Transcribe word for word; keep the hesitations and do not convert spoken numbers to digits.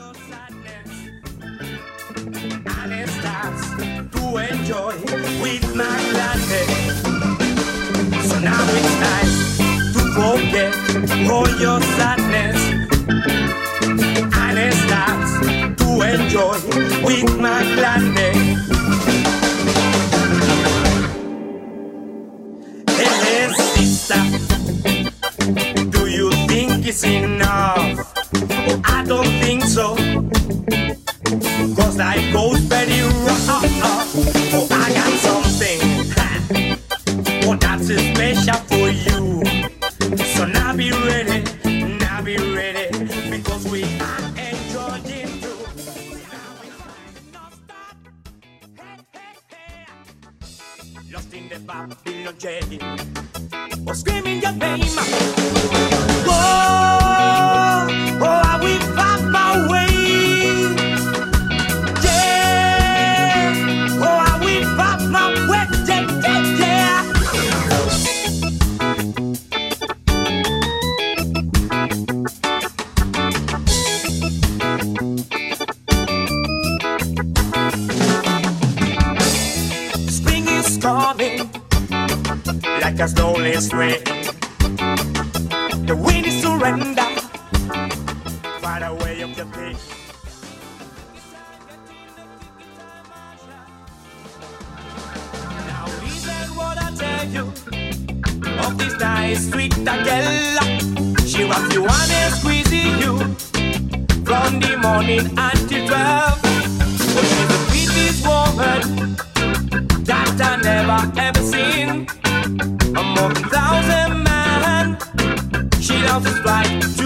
your sadness, and it starts to enjoy with my gladness. So now it's time to forget all your sadness, and it starts to enjoy with my gladness. Hey, sister, do you think it's enough? Oh, I don't think so, cause life goes very rough. Oh, I got something, ha. Oh, that's special for you. So now be ready, now be ready, because we are enjoying too. Now we find no stop. Hey, hey, hey. Lost in the Babylon jail, or screaming your name. Oh, oh, I will find my way. Yeah, oh, I will find my way. Yeah, yeah, yeah. Spring is coming like a snowless rain. The wind is surrender, far away of the pain. Now listen what I tell you of this nice sweet girl. She wants you and squeezing you from the morning until twelve. But she's the sweetest woman that I never ever seen among thousand men. She loves his right